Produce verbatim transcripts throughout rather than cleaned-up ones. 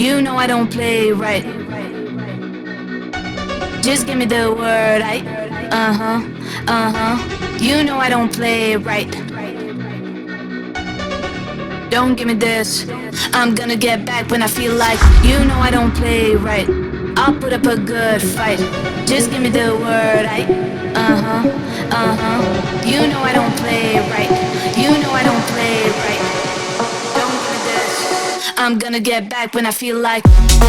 You know I don't play right. Just give me the word, I. Uh huh, uh huh. You know I don't play right. Don't give me this. I'm gonna get back when I feel like. You know I don't play right. I'll put up a good fight. Just give me the word, I. Uh huh, uh huh. You know I don't play right. You know I don't play right. Don't give me this. I'm gonna get back when I feel like.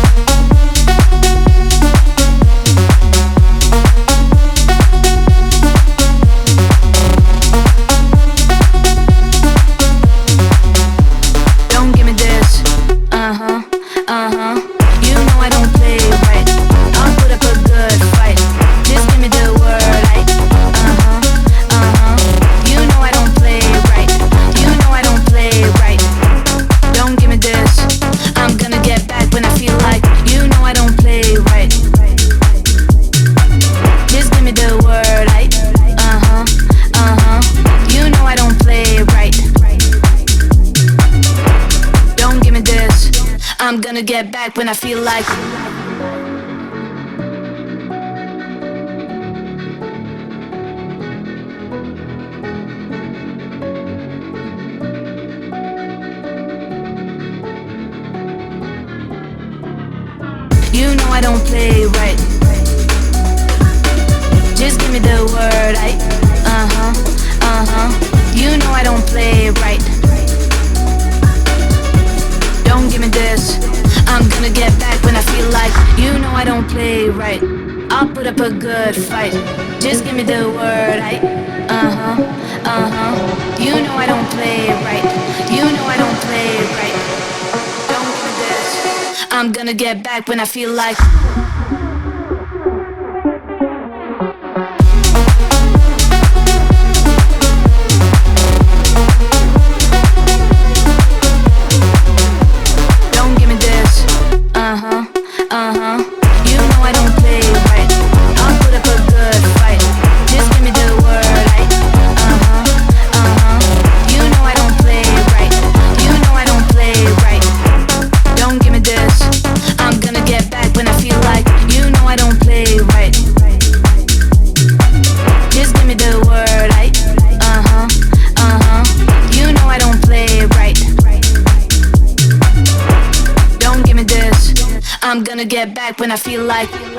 Uh-huh, uh-huh. You know I don't play right. I'll put up a good fight. Just give me the word, I. Uh-huh, uh-huh. You know I don't play right. You know I don't play right. Don't give me this. I'm gonna get back when I feel like. You know I don't play right. Just give me the word, I. Uh-huh, uh-huh. You know I don't play right. Don't give me this. I'm gonna get back when I feel like. You know I don't play right. Just give me the word, I. Uh-huh, uh-huh. You know I don't play right. Don't give me this. I'm gonna get back when I feel like. You know I don't play right. I'll put up a good fight. Just give me the word, I. Uh-huh, uh-huh. You know I don't play right. You know I don't play right. Don't give me this. I'm gonna get back when I feel like. Uh-huh, uh-huh. You know I don't play right. I'll put up a good fight. Just give me the word, I. Uh-huh, uh-huh. You know I don't play right. You know I don't play right. Don't give me this. I'm gonna get back when I feel like. You know I don't play right. Just give me the word, I. Uh-huh, uh-huh. You know I don't play right. Don't give me this. I'm gonna get back when I feel like.